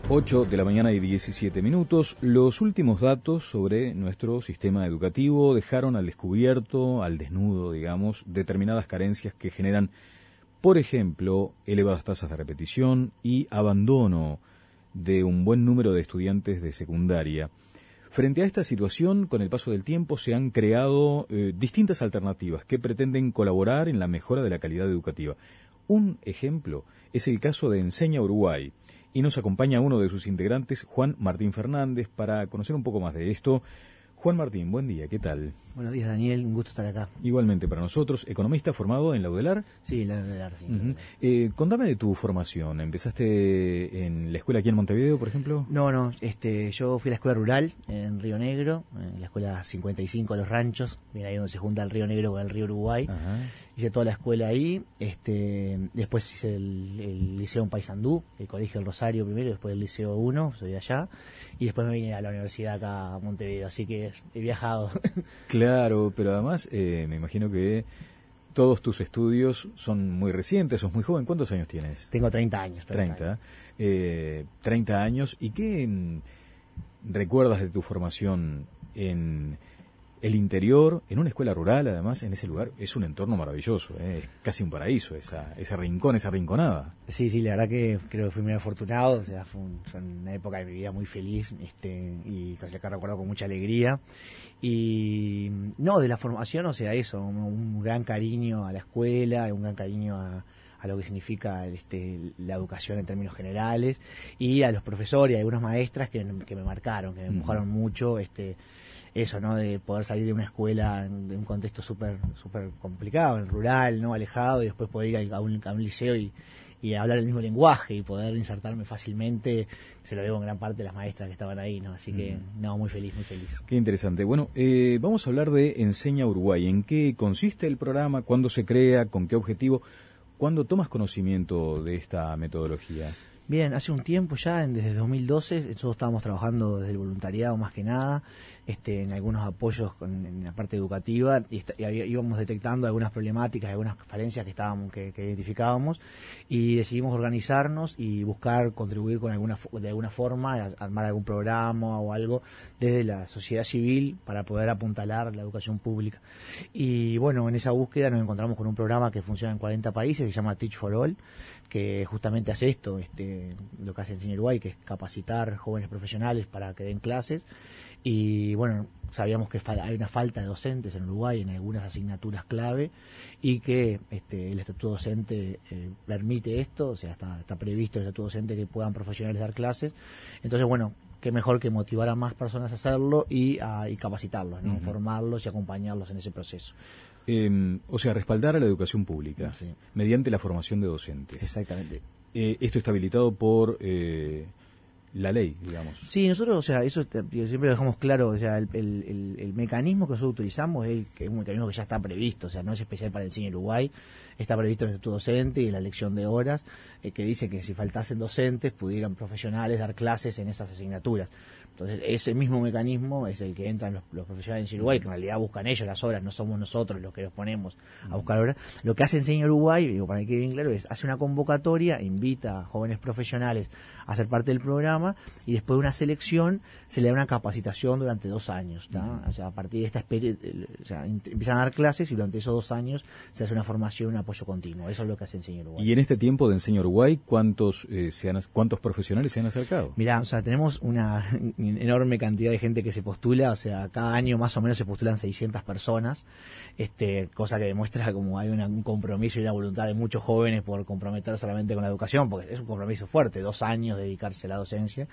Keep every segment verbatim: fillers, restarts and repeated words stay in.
ocho de la mañana y diecisiete minutos. Los últimos datos sobre nuestro sistema educativo dejaron al descubierto, al desnudo, digamos, determinadas carencias que generan, por ejemplo, elevadas tasas de repetición y abandono de un buen número de estudiantes de secundaria. Frente a esta situación, con el paso del tiempo se han creado eh, distintas alternativas que pretenden colaborar en la mejora de la calidad educativa. Un ejemplo es el caso de Enseña Uruguay. Y nos acompaña uno de sus integrantes, Juan Martín Fernández, para conocer un poco más de esto. Juan Martín, buen día, ¿qué tal? Buenos días, Daniel, un gusto estar acá. Igualmente para nosotros, economista formado en la UDELAR. Sí, la UDELAR, sí. Uh-huh. eh, contame de tu formación. ¿Empezaste en la escuela aquí en Montevideo, por ejemplo? No, no, este, yo fui a la escuela rural en Río Negro, en la escuela cincuenta y cinco Los Ranchos, bien ahí donde se junta el Río Negro con el Río Uruguay. Ajá. Hice toda la escuela ahí, este, después hice el, el liceo en Paysandú, el colegio del Rosario primero, después el liceo uno, soy de allá, y después me vine a la universidad acá a Montevideo, así que he viajado. Claro, pero además eh, me imagino que todos tus estudios son muy recientes, sos muy joven. ¿Cuántos años tienes? Tengo treinta años. treinta. Eh, treinta años. ¿Y qué en, recuerdas de tu formación en el interior, en una escuela rural, además, en ese lugar? Es un entorno maravilloso, ¿eh? Es casi un paraíso, esa, ese rincón, esa rinconada. Sí, sí, la verdad que creo que fui muy afortunado, o sea, fue, un, fue una época de mi vida muy feliz, este, y que recuerdo con mucha alegría. Y no, de la formación, o sea, eso, un, un gran cariño a la escuela, un gran cariño a, a lo que significa este, la educación en términos generales, y a los profesores y a algunas maestras que, que me marcaron, que me empujaron mm. mucho, este, eso, ¿no? De poder salir de una escuela en, de un contexto súper súper complicado, en rural, ¿no? Alejado, y después poder ir a un, a un liceo y, y hablar el mismo lenguaje y poder insertarme fácilmente, se lo debo en gran parte a las maestras que estaban ahí, ¿no? Así que, mm. no, muy feliz, muy feliz. Qué interesante. Bueno, eh, vamos a hablar de Enseña Uruguay. ¿En qué consiste el programa? ¿Cuándo se crea? ¿Con qué objetivo? ¿Cuándo tomas conocimiento de esta metodología? Bien, hace un tiempo ya, desde dos mil doce, nosotros estábamos trabajando desde el voluntariado más que nada, este, en algunos apoyos con, en la parte educativa, y, y íbamos detectando algunas problemáticas, algunas falencias que estábamos que, que identificábamos, y decidimos organizarnos y buscar contribuir con alguna de alguna forma, armar algún programa o algo desde la sociedad civil para poder apuntalar la educación pública. Y bueno, en esa búsqueda nos encontramos con un programa que funciona en cuarenta países, que se llama Teach for All, que justamente hace esto, este, lo que hace Enseña Uruguay, que es capacitar jóvenes profesionales para que den clases. Y bueno, sabíamos que hay una falta de docentes en Uruguay en algunas asignaturas clave, y que este, el estatuto docente eh, permite esto, o sea, está, está previsto el estatuto docente que puedan profesionales dar clases. Entonces, bueno, qué mejor que motivar a más personas a hacerlo y, a, y capacitarlos, ¿no? Uh-huh. Formarlos y acompañarlos en ese proceso. Eh, o sea, respaldar a la educación pública, sí, mediante la formación de docentes. Exactamente. Eh, esto está habilitado por eh, la ley, digamos. Sí, nosotros, o sea, eso siempre lo dejamos claro, o sea, el, el, el, el mecanismo que nosotros utilizamos es, el, es un mecanismo que ya está previsto, o sea, no es especial para Enseña Uruguay, está previsto en el estatuto docente y en la elección de horas, eh, que dice que si faltasen docentes, pudieran profesionales dar clases en esas asignaturas. Entonces, ese mismo mecanismo es el que entran los, los profesionales en Uruguay, que en realidad buscan ellos las horas, no somos nosotros los que los ponemos a buscar horas. Lo que hace Enseña Uruguay, digo, para que quede bien claro, es hace una convocatoria, invita a jóvenes profesionales a ser parte del programa, y después de una selección se le da una capacitación durante dos años, ¿tá? O sea, a partir de esta experiencia, o sea, empiezan a dar clases y durante esos dos años se hace una formación, un apoyo continuo. Eso es lo que hace Enseña Uruguay. Y en este tiempo de Enseña Uruguay, ¿cuántos, eh, se han, cuántos profesionales se han acercado? Mirá, o sea, tenemos una enorme cantidad de gente que se postula, o sea, cada año más o menos se postulan seiscientas personas, este, cosa que demuestra como hay una, un compromiso y una voluntad de muchos jóvenes por comprometerse solamente con la educación, porque es un compromiso fuerte, dos años dedicarse a la docencia.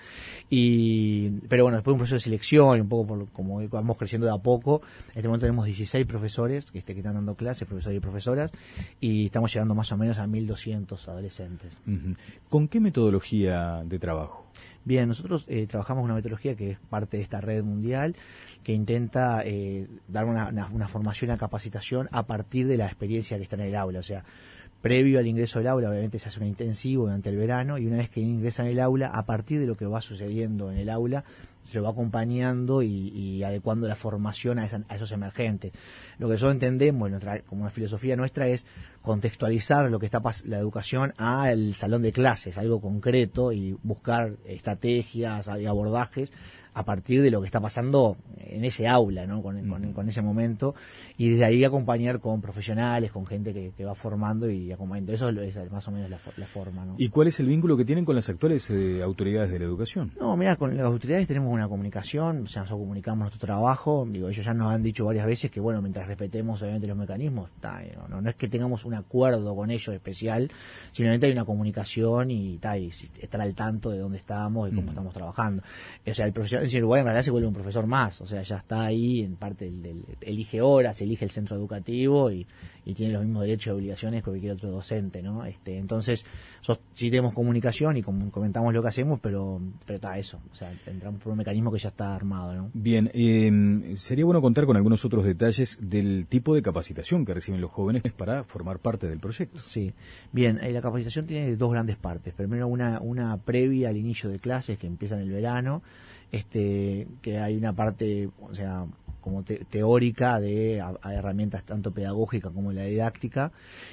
Y pero bueno, después de un proceso de selección y un poco por como vamos creciendo de a poco, en este momento tenemos dieciséis profesores que, este, que están dando clases, profesores y profesoras, y estamos llegando más o menos a mil doscientos adolescentes. Uh-huh. ¿Con qué metodología de trabajo? Bien, nosotros eh, trabajamos una metodología que es parte de esta red mundial, que intenta eh, dar una, una, una formación, una capacitación a partir de la experiencia que está en el aula. O sea, previo al ingreso al aula, obviamente se hace un intensivo durante el verano, y una vez que ingresan el aula, a partir de lo que va sucediendo en el aula, se lo va acompañando y, y adecuando la formación a, esa, a esos emergentes. Lo que nosotros entendemos, nuestra, como una filosofía nuestra, es contextualizar lo que está la educación al salón de clases, algo concreto, y buscar estrategias y abordajes a partir de lo que está pasando en ese aula, ¿no? Con, con, con ese momento, y desde ahí acompañar con profesionales, con gente que, que va formando y acompañando. Eso es más o menos la, la forma, ¿no? ¿Y cuál es el vínculo que tienen con las actuales eh, autoridades de la educación? No, mira, con las autoridades tenemos una comunicación, o sea, nosotros comunicamos nuestro trabajo. Digo, ellos ya nos han dicho varias veces que, bueno, mientras respetemos obviamente los mecanismos, ta, no, no, no es que tengamos un acuerdo con ellos especial, simplemente hay una comunicación y, ta, y estar al tanto de dónde estamos y cómo mm. estamos trabajando. O sea, el profesional en Uruguay en realidad se vuelve un profesor más, o sea, ya está ahí en parte del, del elige horas, elige el centro educativo y, y tiene los mismos derechos y obligaciones que cualquier otro docente, ¿no? Este, entonces, sos, sí tenemos comunicación y com comentamos lo que hacemos, pero pero está eso, o sea, entramos por un mecanismo que ya está armado, ¿no? Bien, eh, sería bueno contar con algunos otros detalles del tipo de capacitación que reciben los jóvenes para formar parte del proyecto. Sí, bien, eh, la capacitación tiene dos grandes partes. Primero, una, una previa al inicio de clases que empieza en el verano, este que hay una parte, o sea, como te, teórica de a, a herramientas tanto pedagógicas como la didáctica.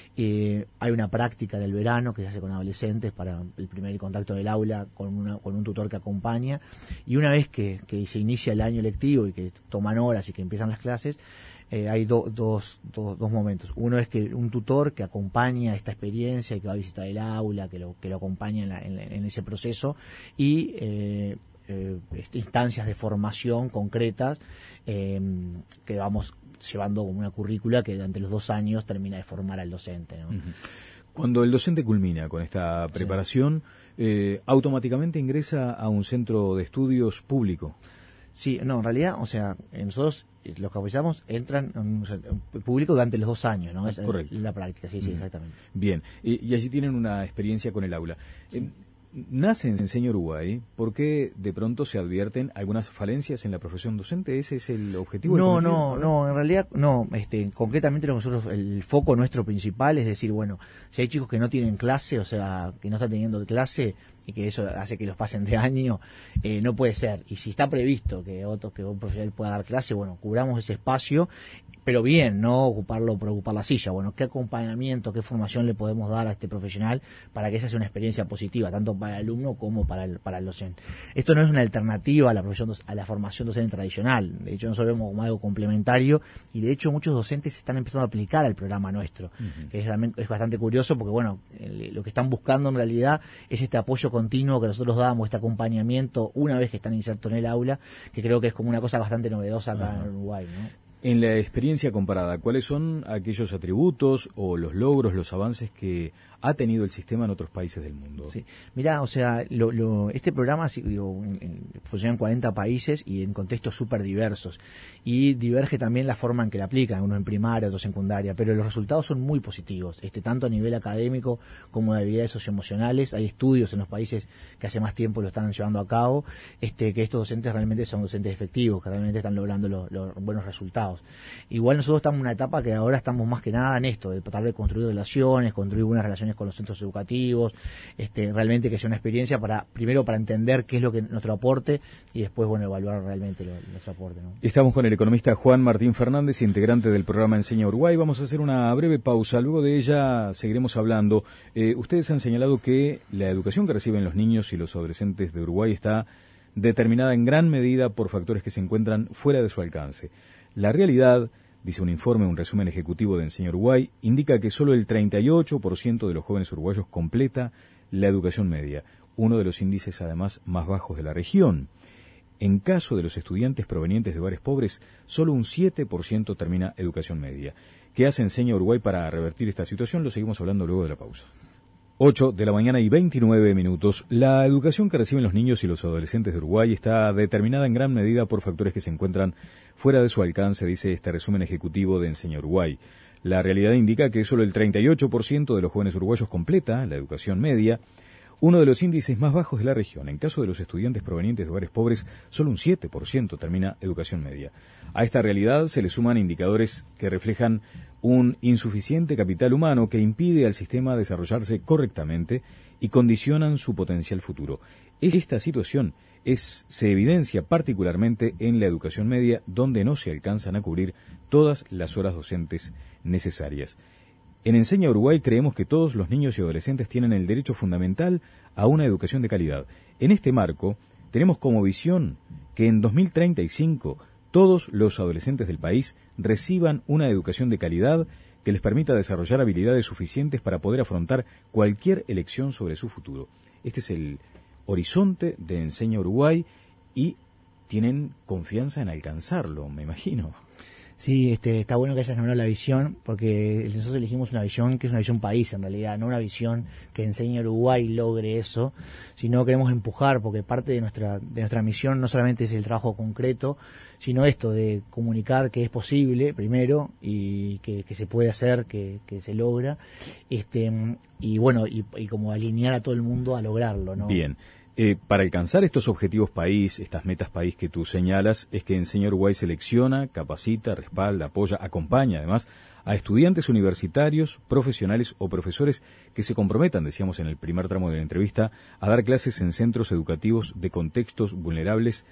Eh, hay una práctica del verano que se hace con adolescentes para el primer contacto del aula con, una, con un tutor que acompaña, y una vez que, que se inicia el año lectivo y que toman horas y que empiezan las clases, eh, hay do, dos, do, dos momentos. Uno es que un tutor que acompaña esta experiencia y que va a visitar el aula, que lo, que lo acompaña en, la, en, en ese proceso, y eh, Eh, instancias de formación concretas eh, que vamos llevando como una currícula que durante los dos años termina de formar al docente, ¿no? Uh-huh. Cuando el docente culmina con esta preparación, sí. eh, ¿automáticamente ingresa a un centro de estudios público? Sí, no, en realidad, o sea, nosotros los capacitamos entran en un público durante los dos años, ¿no? Es correcto. La práctica, sí, sí, uh-huh. Exactamente. Bien, y, y allí tienen una experiencia con el aula. Sí. Eh, Nace en Enseña Uruguay, ¿por qué de pronto se advierten algunas falencias en la profesión docente? ¿Ese es el objetivo? No, no, no, en realidad no. Este, concretamente nosotros, el foco nuestro principal es decir, bueno, si hay chicos que no tienen clase, o sea, que no están teniendo clase y que eso hace que los pasen de año, eh, no puede ser. Y si está previsto que otro, que un profesional pueda dar clase, bueno, cubramos ese espacio, pero bien, no ocuparlo por ocupar la silla. Bueno, ¿qué acompañamiento, qué formación le podemos dar a este profesional para que esa sea una experiencia positiva, tanto para el alumno como para el, para el docente? Esto no es una alternativa a la, profesión, a la formación docente tradicional. De hecho, nosotros vemos como algo complementario, y de hecho muchos docentes están empezando a aplicar al programa nuestro, uh-huh. que es, es bastante curioso porque, bueno, el, lo que están buscando en realidad es este apoyo continuo que nosotros damos, este acompañamiento una vez que están insertos en el aula, que creo que es como una cosa bastante novedosa acá uh-huh. en Uruguay, ¿no? En la experiencia comparada, ¿cuáles son aquellos atributos o los logros, los avances que ha tenido el sistema en otros países del mundo? Sí, mirá, o sea, lo, lo, este programa digo, en, en, funciona en cuarenta países y en contextos súper diversos, y diverge también la forma en que la aplican, unos en primaria, otros en secundaria, pero los resultados son muy positivos, este tanto a nivel académico como de habilidades socioemocionales. Hay estudios en los países que hace más tiempo lo están llevando a cabo, este que estos docentes realmente son docentes efectivos, que realmente están logrando los, los buenos resultados. Igual nosotros estamos en una etapa que ahora estamos más que nada en esto, de tratar de construir relaciones, construir buenas relaciones con los centros educativos, este, realmente que sea una experiencia para, primero para entender qué es lo que nuestro aporte, y después, bueno, evaluar realmente lo, nuestro aporte, ¿no? Estamos con el economista Juan Martín Fernández, integrante del programa Enseña Uruguay. Vamos a hacer una breve pausa, luego de ella seguiremos hablando. Eh, ustedes han señalado que la educación que reciben los niños y los adolescentes de Uruguay está determinada en gran medida por factores que se encuentran fuera de su alcance. La realidad, dice un informe, un resumen ejecutivo de Enseña Uruguay, indica que solo el treinta y ocho por ciento de los jóvenes uruguayos completa la educación media, uno de los índices además más bajos de la región. En caso de los estudiantes provenientes de hogares pobres, solo un siete por ciento termina educación media. ¿Qué hace Enseña Uruguay para revertir esta situación? Lo seguimos hablando luego de la pausa. ocho de la mañana y veintinueve minutos. La educación que reciben los niños y los adolescentes de Uruguay está determinada en gran medida por factores que se encuentran fuera de su alcance, dice este resumen ejecutivo de Enseña Uruguay. La realidad indica que solo el treinta y ocho por ciento de los jóvenes uruguayos completa la educación media, uno de los índices más bajos de la región. En caso de los estudiantes provenientes de hogares pobres, solo un siete por ciento termina educación media. A esta realidad se le suman indicadores que reflejan un insuficiente capital humano que impide al sistema desarrollarse correctamente y condicionan su potencial futuro. Esta situación es, se evidencia particularmente en la educación media, donde no se alcanzan a cubrir todas las horas docentes necesarias. En Enseña Uruguay creemos que todos los niños y adolescentes tienen el derecho fundamental a una educación de calidad. En este marco, tenemos como visión que en dos mil treinta y cinco todos los adolescentes del país reciban una educación de calidad que les permita desarrollar habilidades suficientes para poder afrontar cualquier elección sobre su futuro. Este es el horizonte de Enseña Uruguay y tienen confianza en alcanzarlo, me imagino. Sí, este, está bueno que hayas nombrado la visión, porque nosotros elegimos una visión que es una visión país en realidad, no una visión que Enseña Uruguay logre eso, sino queremos empujar, porque parte de nuestra de nuestra misión no solamente es el trabajo concreto, sino esto de comunicar que es posible, primero, y que, que se puede hacer, que, que se logra, este y bueno, y, y como alinear a todo el mundo a lograrlo, ¿no? Bien. Eh, para alcanzar estos objetivos país, estas metas país que tú señalas, es que Enseña Uruguay selecciona, capacita, respalda, apoya, acompaña además a estudiantes universitarios, profesionales o profesores que se comprometan, decíamos en el primer tramo de la entrevista, a dar clases en centros educativos de contextos vulnerables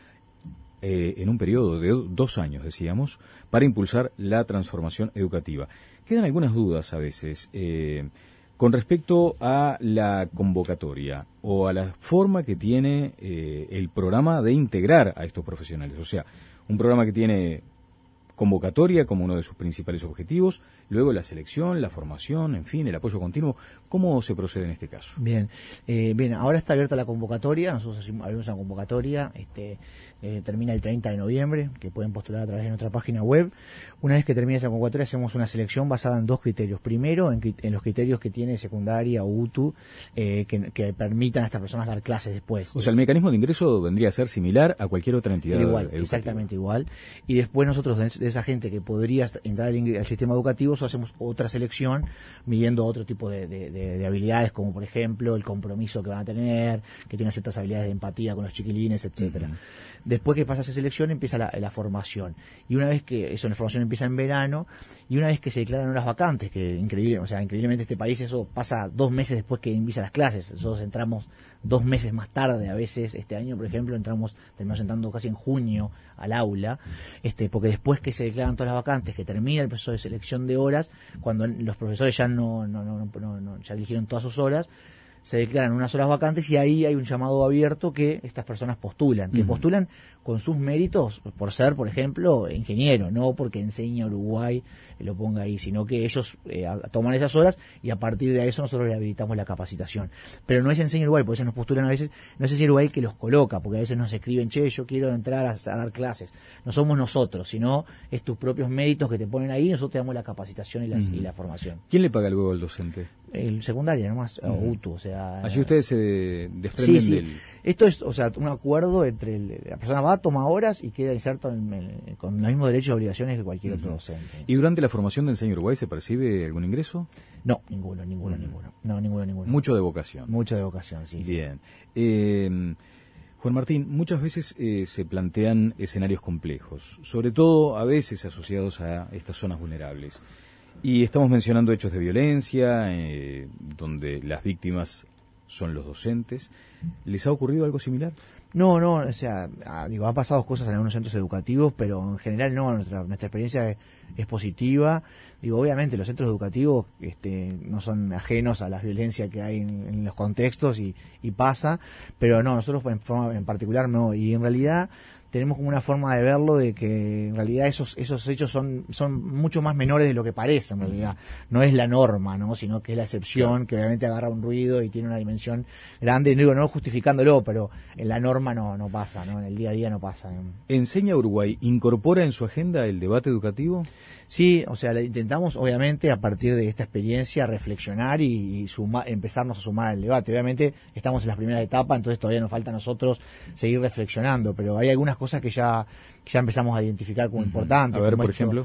eh, en un periodo de dos años, decíamos, para impulsar la transformación educativa. Quedan algunas dudas a veces. Eh, Con respecto a la convocatoria o a la forma que tiene eh, el programa de integrar a estos profesionales, o sea, un programa que tiene convocatoria como uno de sus principales objetivos, luego la selección, la formación, en fin, el apoyo continuo. ¿Cómo se procede en este caso? Bien, eh, bien, ahora está abierta la convocatoria, nosotros abrimos una convocatoria, este, eh, termina el treinta de noviembre, que pueden postular a través de nuestra página web. Una vez que termine esa convocatoria hacemos una selección basada en dos criterios. Primero, en, en los criterios que tiene secundaria o U T U, eh, que, que permitan a estas personas dar clases después. O sea, el mecanismo de ingreso vendría a ser similar a cualquier otra entidad igual, educativa. Exactamente igual. Y después nosotros, de, de esa gente que podría entrar al, al sistema educativo, hacemos otra selección midiendo otro tipo de, de, de, de habilidades, como por ejemplo el compromiso que van a tener, que tengan ciertas habilidades de empatía con los chiquilines, etcétera. Uh-huh. Después que pasa esa selección empieza la, la formación. Y una vez que eso, la formación empieza en verano, y una vez que se declaran horas vacantes, que increíble, o sea, increíblemente este país eso pasa dos meses después que empiezan las clases. Nosotros entramos dos meses más tarde a veces. Este año, por ejemplo, entramos, terminamos entrando casi en junio al aula, este, porque después que se declaran todas las vacantes, que termina el proceso de selección de horas, cuando los profesores ya no, no, no, no, no ya eligieron todas sus horas, se declaran unas horas vacantes y ahí hay un llamado abierto que estas personas postulan, que uh-huh. postulan con sus méritos por ser, por ejemplo, ingeniero, no porque Enseña Uruguay lo ponga ahí, sino que ellos eh, toman esas horas y a partir de eso nosotros le habilitamos la capacitación. Pero no es Enseña Uruguay, por eso nos postulan a veces, no es Enseña Uruguay que los coloca, porque a veces nos escriben, che, yo quiero entrar a, a dar clases. No somos nosotros, sino es tus propios méritos que te ponen ahí y nosotros te damos la capacitación y, las, uh-huh. y la formación. ¿Quién le paga luego al docente? El secundario nomás, uh-huh. o U T U, o sea... Allí ustedes se desprenden sí, sí. del... Esto es, o sea, un acuerdo entre el, la persona va, toma horas y queda inserto en, en, con los mismos derechos y obligaciones que cualquier uh-huh. otro docente. ¿Y durante la formación de Enseña Uruguay se percibe algún ingreso? No, ninguno, ninguno, uh-huh. ninguno. No, ninguno, ninguno. Mucho de vocación. Mucho de vocación, sí. Bien. Sí. Eh, Juan Martín, muchas veces eh, se plantean escenarios complejos, sobre todo a veces asociados a estas zonas vulnerables. Y estamos mencionando hechos de violencia, eh, donde las víctimas son los docentes. ¿Les ha ocurrido algo similar? No, no, o sea, digo, ha pasado cosas en algunos centros educativos, pero en general no, nuestra, nuestra experiencia es, es positiva. Digo, obviamente los centros educativos este, no son ajenos a la violencia que hay en, en los contextos y, y pasa, pero no, nosotros en, forma, en particular no, y en realidad tenemos como una forma de verlo de que en realidad esos esos hechos son son mucho más menores de lo que parece en realidad. No es la norma, ¿no? Sino que es la excepción, claro. Que obviamente agarra un ruido y tiene una dimensión grande, no digo no justificándolo, pero en la norma no no pasa, ¿no? En el día a día no pasa. ¿Enseña Uruguay incorpora en su agenda el debate educativo? Sí, o sea, intentamos obviamente a partir de esta experiencia reflexionar y, y suma, empezarnos a sumar al debate. Obviamente estamos en las primeras etapas, entonces todavía nos falta a nosotros seguir reflexionando, pero hay algunas cosas que ya, que ya empezamos a identificar como uh-huh. importantes. A ver, como por esto, ejemplo.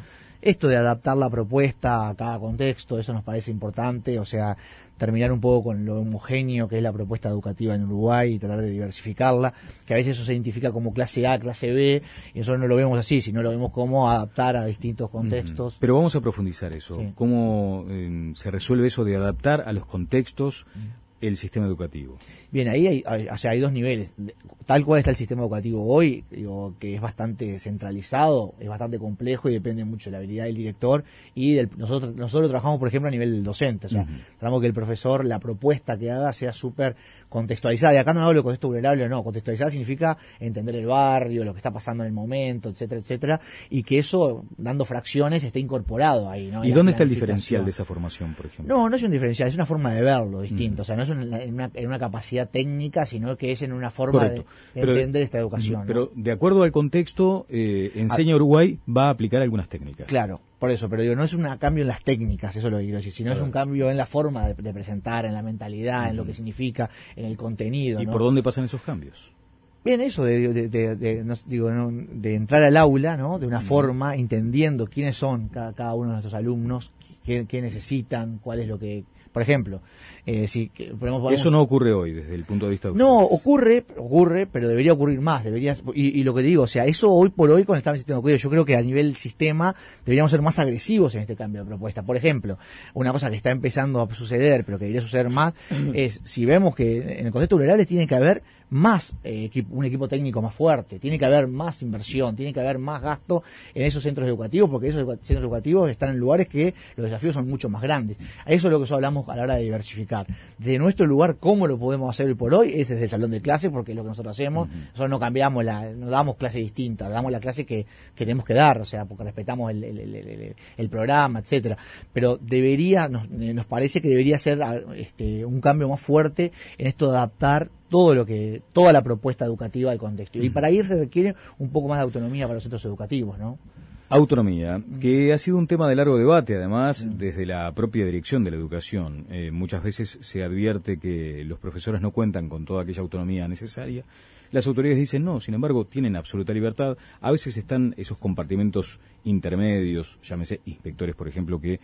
esto de adaptar la propuesta a cada contexto, eso nos parece importante, o sea, terminar un poco con lo homogéneo que es la propuesta educativa en Uruguay y tratar de diversificarla, que a veces eso se identifica como clase A, clase B, y nosotros no lo vemos así, sino lo vemos como adaptar a distintos contextos. Pero vamos a profundizar eso, sí. ¿Cómo eh, se resuelve eso de adaptar a los contextos el sistema educativo? Bien, ahí hay, hay, o sea, hay dos niveles. Tal cual está el sistema educativo hoy, digo, que es bastante centralizado, es bastante complejo y depende mucho de la habilidad del director y del, nosotros nosotros trabajamos, por ejemplo, a nivel docente, o sea, uh-huh. tratamos que el profesor, la propuesta que haga sea súper contextualizada. Y acá no hablo de contexto vulnerable, no, contextualizada significa entender el barrio, lo que está pasando en el momento, etcétera, etcétera, y que eso, dando fracciones, esté incorporado ahí, ¿no? ¿Y dónde está el diferencial de esa formación, por ejemplo? No, no es un diferencial, es una forma de verlo distinto, uh-huh. o sea, no es en, en, una, en una capacidad técnica, sino que es en una forma Correcto. de, de pero, entender esta educación. Pero ¿no? de acuerdo al contexto, eh, Enseña Uruguay va a aplicar algunas técnicas. Claro, por eso, pero digo, no es un cambio en las técnicas, eso es lo que quiero decir, sino claro. es un cambio en la forma de, de presentar, en la mentalidad, uh-huh. en lo que significa, en el contenido. ¿Y ¿no? por dónde pasan esos cambios? Bien, eso de, de, de, de, no, digo, no, de entrar al aula, ¿no? De una uh-huh. forma, entendiendo quiénes son cada, cada uno de nuestros alumnos, qué, qué necesitan, cuál es lo que... Por ejemplo, eh, si que, ponemos, ponemos, eso no ocurre hoy desde el punto de vista de no ocurre, ocurre, pero debería ocurrir más, debería y, y lo que digo, o sea, eso hoy por hoy con el estado del sistema educativo, yo creo que a nivel sistema deberíamos ser más agresivos en este cambio de propuesta. Por ejemplo, una cosa que está empezando a suceder, pero que debería suceder más, es si vemos que en el contexto rural tiene que haber más eh, equipo, un equipo técnico más fuerte, tiene que haber más inversión, tiene que haber más gasto en esos centros educativos, porque esos centros educativos están en lugares que los desafíos son mucho más grandes. A eso es lo que nosotros hablamos a la hora de diversificar. De nuestro lugar, ¿cómo lo podemos hacer hoy por hoy? Es desde el salón de clase, porque es lo que nosotros hacemos. Uh-huh. Nosotros no cambiamos, la, no damos clase distinta, damos la clase que, que tenemos que dar, o sea, porque respetamos el, el, el, el, el programa, etcétera. Pero debería, nos, nos parece que debería ser este, un cambio más fuerte en esto de adaptar todo lo que, toda la propuesta educativa al contexto. Y para ir se requiere un poco más de autonomía para los centros educativos, ¿no? Autonomía, que ha sido un tema de largo debate, además, desde la propia dirección de la educación. Eh, muchas veces se advierte que los profesores no cuentan con toda aquella autonomía necesaria. Las autoridades dicen no, sin embargo, tienen absoluta libertad. A veces están esos compartimentos intermedios, llámese inspectores, por ejemplo, que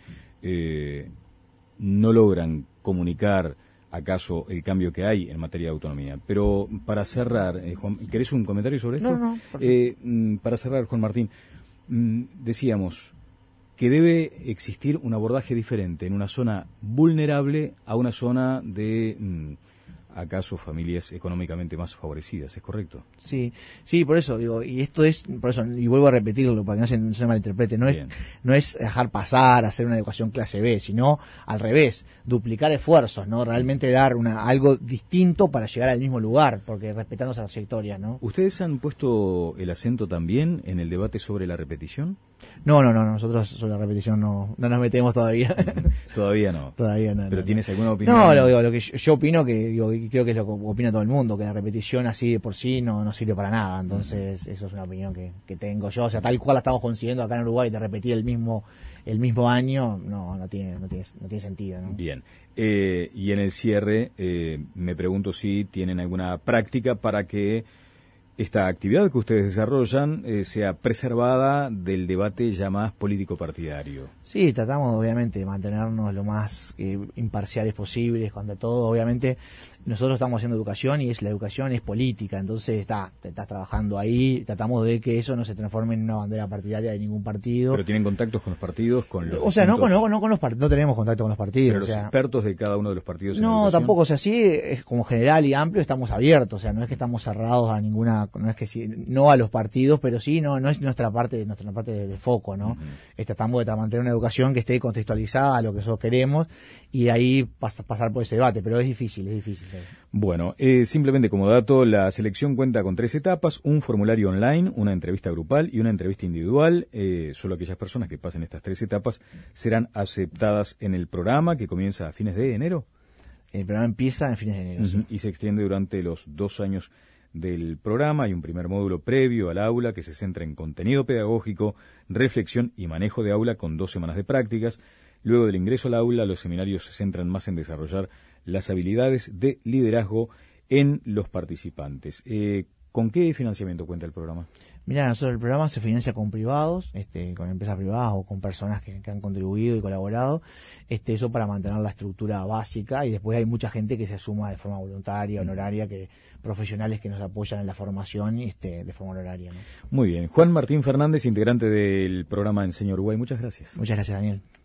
eh, no logran comunicar acaso el cambio que hay en materia de autonomía. Pero para cerrar, eh, Juan, ¿querés un comentario sobre esto? No, no, eh, para cerrar, Juan Martín, mm, decíamos que debe existir un abordaje diferente en una zona vulnerable a una zona de, mm, acaso, familias económicamente más favorecidas, ¿es correcto? Sí, sí, por eso digo, y esto es, por eso, y vuelvo a repetirlo para que no se, no se malinterprete, no es, no es dejar pasar, hacer una educación clase B, sino al revés, duplicar esfuerzos, ¿no? Realmente dar una algo distinto para llegar al mismo lugar, porque respetando esa trayectoria, ¿no? ¿Ustedes han puesto el acento también en el debate sobre la repetición? No, no, no, nosotros sobre la repetición no, no nos metemos todavía. Todavía no. Todavía no. ¿Pero no, tienes no. alguna opinión? No, lo, digo, lo que yo, yo opino, que digo, y creo que es lo que opina todo el mundo, que la repetición así de por sí no, no sirve para nada. Entonces, uh-huh. eso es una opinión que, que tengo yo. O sea, tal cual la estamos consiguiendo acá en Uruguay, de repetir el mismo el mismo año, no, no tiene, no tiene, no tiene sentido, ¿no? Bien. Eh, y en el cierre, eh, me pregunto si tienen alguna práctica para que esta actividad que ustedes desarrollan eh, sea preservada del debate ya más político-partidario. Sí, tratamos obviamente de mantenernos lo más eh, imparciales posibles, cuando todo, obviamente, nosotros estamos haciendo educación y es la educación es política, entonces está, estás trabajando ahí, tratamos de que eso no se transforme en una bandera partidaria de ningún partido. ¿Pero tienen contactos con los partidos? Con los o sea, no, con, no, no con los partidos, no tenemos contacto con los partidos. ¿Pero o sea, los expertos de cada uno de los partidos en no, educación? tampoco, o sea, sí, es como general y amplio, estamos abiertos, o sea, no es que estamos cerrados a ninguna, no es que sí, no a los partidos, pero sí, no no es nuestra parte, nuestra parte de, de foco, ¿no? Uh-huh. Tratamos de mantener una educación que esté contextualizada a lo que nosotros queremos y ahí pas, pasar por ese debate, pero es difícil, es difícil. ¿Sí? Bueno, eh, simplemente como dato, la selección cuenta con tres etapas, un formulario online, una entrevista grupal y una entrevista individual. Eh, solo aquellas personas que pasen estas tres etapas serán aceptadas en el programa, que comienza a fines de enero. El programa empieza a fines de enero. Uh-huh. Sí. Y se extiende durante los dos años del programa. Hay un primer módulo previo al aula que se centra en contenido pedagógico, reflexión y manejo de aula con dos semanas de prácticas. Luego del ingreso al aula, los seminarios se centran más en desarrollar las habilidades de liderazgo en los participantes. Eh, ¿Con qué financiamiento cuenta el programa? Mira, nosotros el programa se financia con privados, este, con empresas privadas o con personas que, que han contribuido y colaborado, este, eso para mantener la estructura básica, y después hay mucha gente que se suma de forma voluntaria, honoraria, que profesionales que nos apoyan en la formación, este, de forma honoraria, ¿no? Muy bien. Juan Martín Fernández, integrante del programa Enseña Uruguay, muchas gracias. Muchas gracias, Daniel.